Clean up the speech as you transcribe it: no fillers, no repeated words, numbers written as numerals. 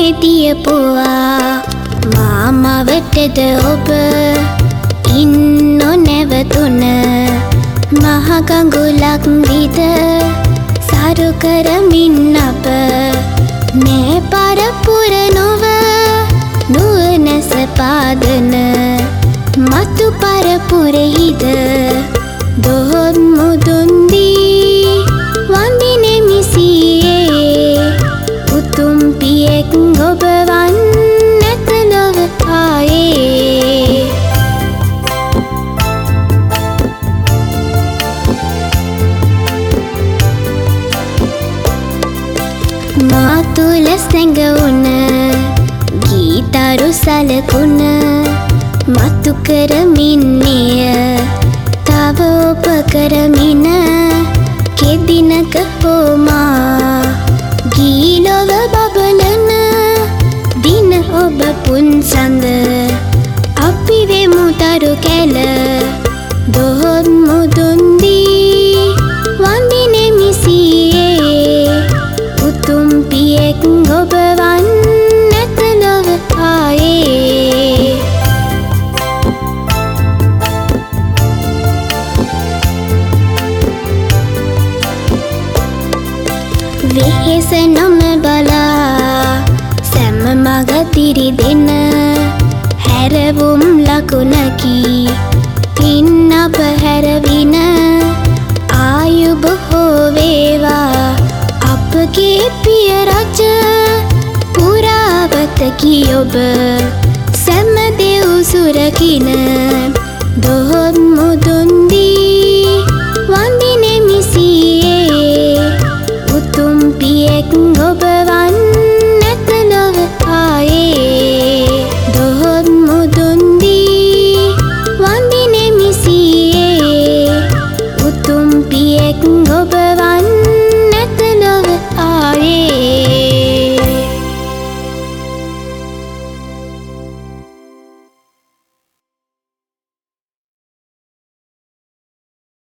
තියපුවා මාමවටද ඔබ ඉන්නො නැවතුන මහගඟුලක් විද සරු කරමින් අප නෑ පරපුර නොව නුවනස පාදන මතු පරපුරෙහිද දොහොත් මුදුන්දී වඳිනෙමිසියේ උතුම් පියෙක් ඔබ වන්නැත ලොව ආයේ මා තුල සැඟවුන ගීතරු සලකුණ මතු කරමින්නේය තව ඔබ කරමින කෙදිනක හෝමා ගීලොව බබලන දින ඔබ පුන්සඳ අපි වෙමු තරු කැල දොහොත් මුදුන්දී වඳිනෙමිසියේ උතුම් පියෙක් ඔබ වන්නැත ලොව ආයේ වෙහෙස නොම බලා සැම මග තිරිදෙන හැරවුම් ලකුණකි පින් අප හැරවින ආයු බොහෝ වේවා අපගේ පිය රජ පුරාවතකි ඔබ සැම දෙව් සුරකින දොහොත්